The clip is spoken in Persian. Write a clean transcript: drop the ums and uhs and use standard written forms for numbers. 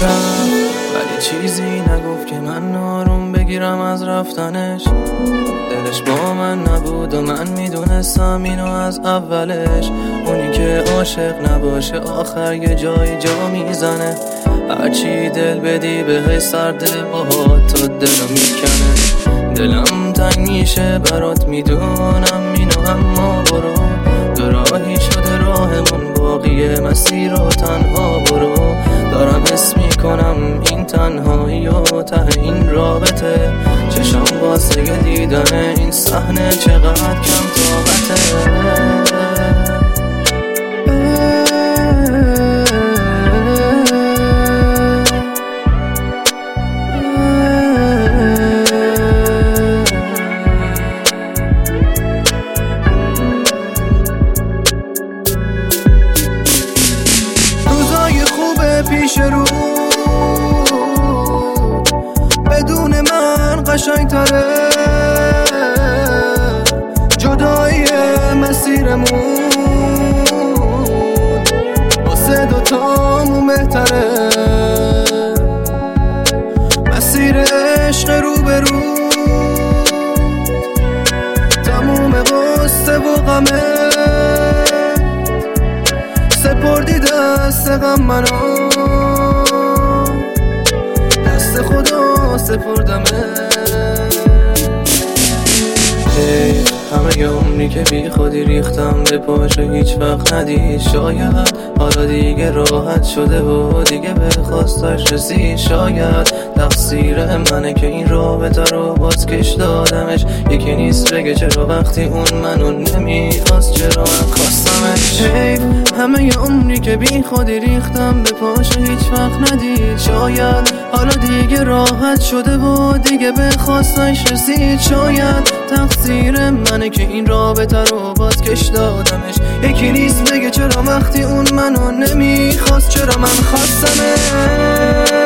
ولی چیزی نگفت که من آروم بگیرم از رفتنش. دلش با من نبود و من میدونستم اینو از اولش. اونی که عاشق نباشه آخر یه جایی جا میزنه. هرچی دل بدی به سرده باهات تا دلو میکنه. دلم تنگ میشه برات میدونم اینو، اما برو دو راهی شده راهمون، باقی مسیر رو تنها برو. دارم حس میکنم این تنهایی و ته این رابطه. چشم واسه دیدن این صحنه چقدر کم طاقته. پیش رو بدون من قشنگ تره، جدایی مسیرمون واسه دوتامون بهتره. مسیر عشق رو به رو تموم قصه و غمه، سپردی دست غم منو، دست خدا سپردمه. همه یه عمری که بی خودی ریختم به پاش هیچ وقت ندید. شاید حالا دیگه راحت شده و دیگه به خواستش رسید. شاید تقصیر منه که این رابطه رو بازکش دادمش. یکی نیست بگه چرا وقتی اون منو نمیخواست چرا من خواستمش. همه یه عمری که بی خودی ریختم به پاش هیچ وقت ندید. شاید حالا دیگه راحت شده و دیگه به خواستش رسید. شاید تقصیر منه که این رابطه رو بازکش دادمش. یکی نیست بگه چرا وقتی اون منو نمیخواست چرا من خواستمش.